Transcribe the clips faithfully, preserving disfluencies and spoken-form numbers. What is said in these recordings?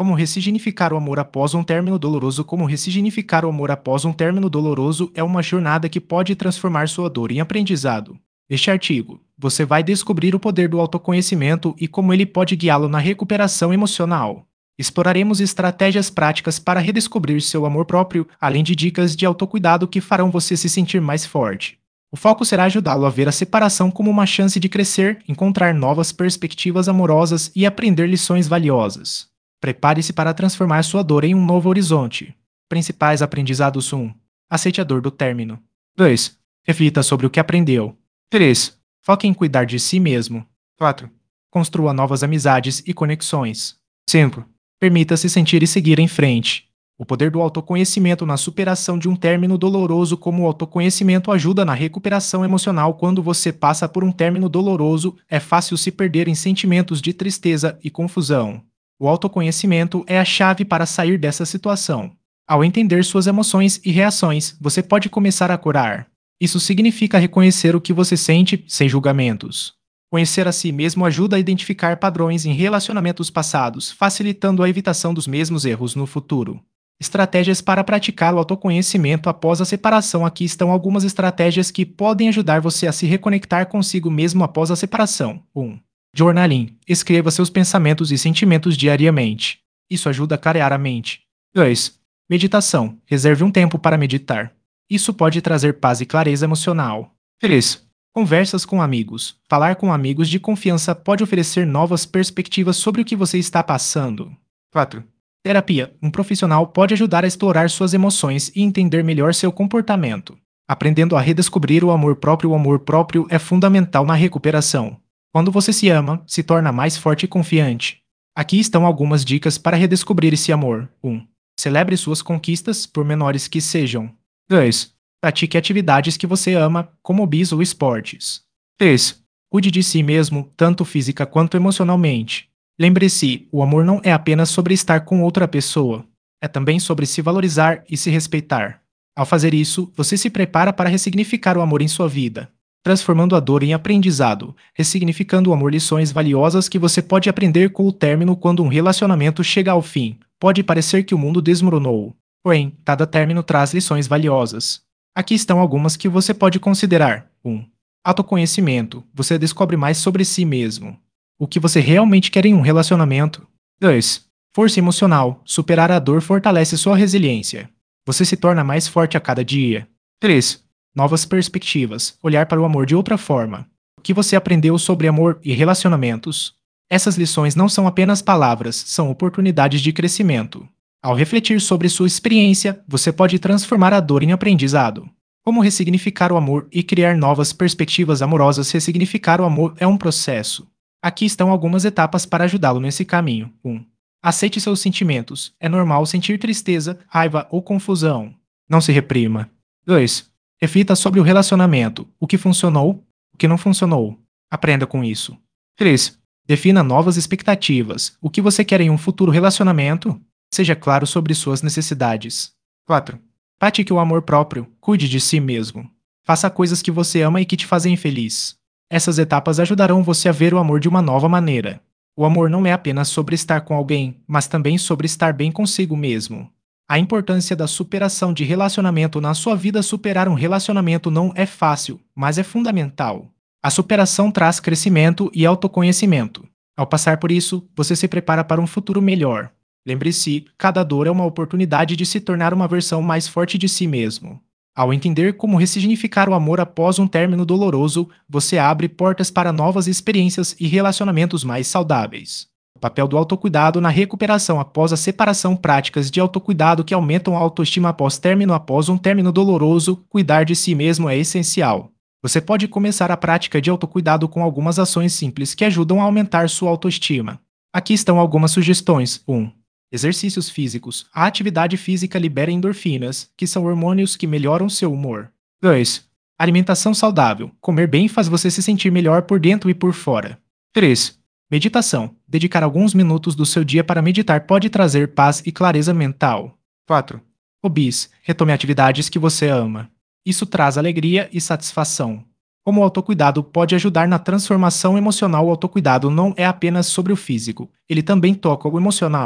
Como ressignificar o amor após um término doloroso? Como ressignificar o amor após um término doloroso é uma jornada que pode transformar sua dor em aprendizado. Neste artigo, você vai descobrir o poder do autoconhecimento e como ele pode guiá-lo na recuperação emocional. Exploraremos estratégias práticas para redescobrir seu amor próprio, além de dicas de autocuidado que farão você se sentir mais forte. O foco será ajudá-lo a ver a separação como uma chance de crescer, encontrar novas perspectivas amorosas e aprender lições valiosas. Prepare-se para transformar sua dor em um novo horizonte. Principais aprendizados: um. Aceite a dor do término. dois. Reflita sobre o que aprendeu. três. Foque em cuidar de si mesmo. quatro. Construa novas amizades e conexões. cinco. Permita-se sentir e seguir em frente. O poder do autoconhecimento na superação de um término doloroso. Como o autoconhecimento ajuda na recuperação emocional. Quando você passa por um término doloroso, é fácil se perder em sentimentos de tristeza e confusão. O autoconhecimento é a chave para sair dessa situação. Ao entender suas emoções e reações, você pode começar a curar. Isso significa reconhecer o que você sente, sem julgamentos. Conhecer a si mesmo ajuda a identificar padrões em relacionamentos passados, facilitando a evitação dos mesmos erros no futuro. Estratégias para praticar o autoconhecimento após a separação. Aqui estão algumas estratégias que podem ajudar você a se reconectar consigo mesmo após a separação. um. Journaling. Escreva seus pensamentos e sentimentos diariamente. Isso ajuda a clarear a mente. dois. Meditação. Reserve um tempo para meditar. Isso pode trazer paz e clareza emocional. três. Conversas com amigos. Falar com amigos de confiança pode oferecer novas perspectivas sobre o que você está passando. quatro. Terapia. Um profissional pode ajudar a explorar suas emoções e entender melhor seu comportamento. Aprendendo a redescobrir o amor próprio. O amor próprio é fundamental na recuperação. Quando você se ama, se torna mais forte e confiante. Aqui estão algumas dicas para redescobrir esse amor. um. Celebre suas conquistas, por menores que sejam. dois. Pratique atividades que você ama, como hobbies ou esportes. três. Cuide de si mesmo, tanto física quanto emocionalmente. Lembre-se, o amor não é apenas sobre estar com outra pessoa. É também sobre se valorizar e se respeitar. Ao fazer isso, você se prepara para ressignificar o amor em sua vida, transformando a dor em aprendizado, ressignificando o amor. Lições valiosas que você pode aprender com o término. Quando um relacionamento chega ao fim, pode parecer que o mundo desmoronou. Porém, cada término traz lições valiosas. Aqui estão algumas que você pode considerar. um. Autoconhecimento. Você descobre mais sobre si mesmo. O que você realmente quer em um relacionamento. dois. Força emocional. Superar a dor fortalece sua resiliência. Você se torna mais forte a cada dia. três. Novas perspectivas. Olhar para o amor de outra forma. O que você aprendeu sobre amor e relacionamentos? Essas lições não são apenas palavras, são oportunidades de crescimento. Ao refletir sobre sua experiência, você pode transformar a dor em aprendizado. Como ressignificar o amor e criar novas perspectivas amorosas? Ressignificar o amor é um processo. Aqui estão algumas etapas para ajudá-lo nesse caminho. um. Aceite seus sentimentos. É normal sentir tristeza, raiva ou confusão. Não se reprima. dois. Reflita sobre o relacionamento. O que funcionou, o que não funcionou. Aprenda com isso. três. Defina novas expectativas. O que você quer em um futuro relacionamento? Seja claro sobre suas necessidades. quatro. Pratique o amor próprio. Cuide de si mesmo. Faça coisas que você ama e que te fazem feliz. Essas etapas ajudarão você a ver o amor de uma nova maneira. O amor não é apenas sobre estar com alguém, mas também sobre estar bem consigo mesmo. A importância da superação de relacionamento na sua vida. Superar um relacionamento não é fácil, mas é fundamental. A superação traz crescimento e autoconhecimento. Ao passar por isso, você se prepara para um futuro melhor. Lembre-se, cada dor é uma oportunidade de se tornar uma versão mais forte de si mesmo. Ao entender como ressignificar o amor após um término doloroso, você abre portas para novas experiências e relacionamentos mais saudáveis. O papel do autocuidado na recuperação após a separação. Práticas de autocuidado que aumentam a autoestima após término. Após um término doloroso, cuidar de si mesmo é essencial. Você pode começar a prática de autocuidado com algumas ações simples que ajudam a aumentar sua autoestima. Aqui estão algumas sugestões. um. Exercícios físicos. A atividade física libera endorfinas, que são hormônios que melhoram seu humor. dois. Alimentação saudável. Comer bem faz você se sentir melhor por dentro e por fora. três. Meditação. Dedicar alguns minutos do seu dia para meditar pode trazer paz e clareza mental. quatro. Hobbies. Retome atividades que você ama. Isso traz alegria e satisfação. Como o autocuidado pode ajudar na transformação emocional. O autocuidado não é apenas sobre o físico, ele também toca o emocional.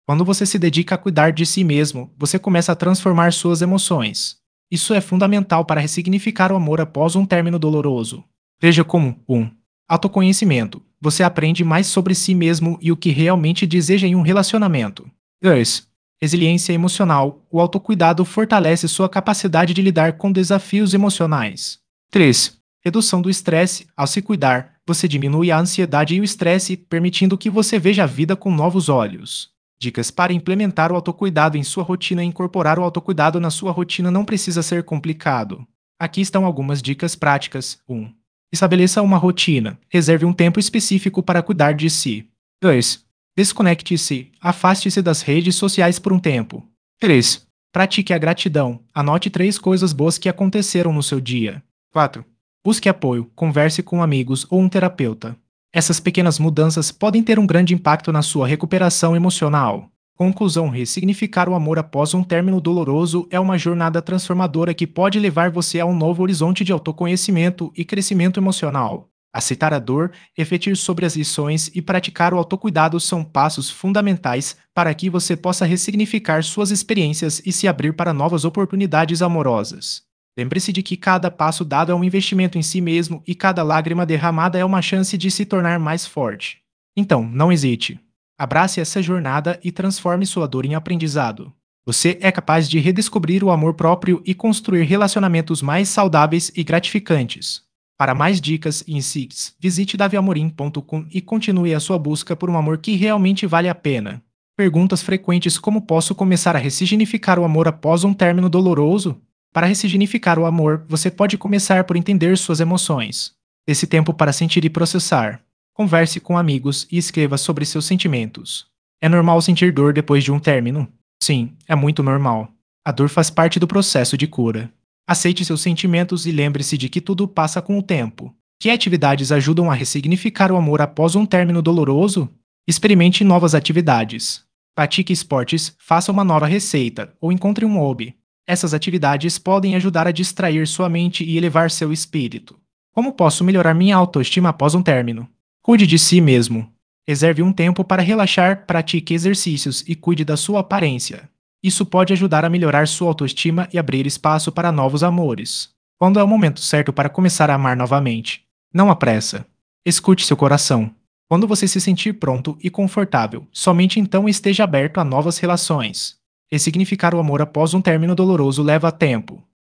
Quando você se dedica a cuidar de si mesmo, você começa a transformar suas emoções. Isso é fundamental para ressignificar o amor após um término doloroso. Veja como um autoconhecimento. Você aprende mais sobre si mesmo e o que realmente deseja em um relacionamento. dois. Resiliência emocional. O autocuidado fortalece sua capacidade de lidar com desafios emocionais. três. Redução do estresse. Ao se cuidar, você diminui a ansiedade e o estresse, permitindo que você veja a vida com novos olhos. Dicas para implementar o autocuidado em sua rotina. Incorporar o autocuidado na sua rotina não precisa ser complicado. Aqui estão algumas dicas práticas. um. Estabeleça uma rotina. Reserve um tempo específico para cuidar de si. dois. Desconecte-se. Afaste-se das redes sociais por um tempo. três. Pratique a gratidão. Anote três coisas boas que aconteceram no seu dia. quatro. Busque apoio. Converse com amigos ou um terapeuta. Essas pequenas mudanças podem ter um grande impacto na sua recuperação emocional. Conclusão: ressignificar o amor após um término doloroso é uma jornada transformadora que pode levar você a um novo horizonte de autoconhecimento e crescimento emocional. Aceitar a dor, refletir sobre as lições e praticar o autocuidado são passos fundamentais para que você possa ressignificar suas experiências e se abrir para novas oportunidades amorosas. Lembre-se de que cada passo dado é um investimento em si mesmo e cada lágrima derramada é uma chance de se tornar mais forte. Então, não hesite. Abrace essa jornada e transforme sua dor em aprendizado. Você é capaz de redescobrir o amor próprio e construir relacionamentos mais saudáveis e gratificantes. Para mais dicas e insights, visite davi amorim ponto com e continue a sua busca por um amor que realmente vale a pena. Perguntas frequentes: como posso começar a ressignificar o amor após um término doloroso? Para ressignificar o amor, você pode começar por entender suas emoções. Esse tempo para sentir e processar. Converse com amigos e escreva sobre seus sentimentos. É normal sentir dor depois de um término? Sim, é muito normal. A dor faz parte do processo de cura. Aceite seus sentimentos e lembre-se de que tudo passa com o tempo. Que atividades ajudam a ressignificar o amor após um término doloroso? Experimente novas atividades. Pratique esportes, faça uma nova receita ou encontre um hobby. Essas atividades podem ajudar a distrair sua mente e elevar seu espírito. Como posso melhorar minha autoestima após um término? Cuide de si mesmo. Reserve um tempo para relaxar, pratique exercícios e cuide da sua aparência. Isso pode ajudar a melhorar sua autoestima e abrir espaço para novos amores. Quando é o momento certo para começar a amar novamente? Não há pressa. Escute seu coração. Quando você se sentir pronto e confortável, somente então esteja aberto a novas relações. Ressignificar o amor após um término doloroso leva tempo.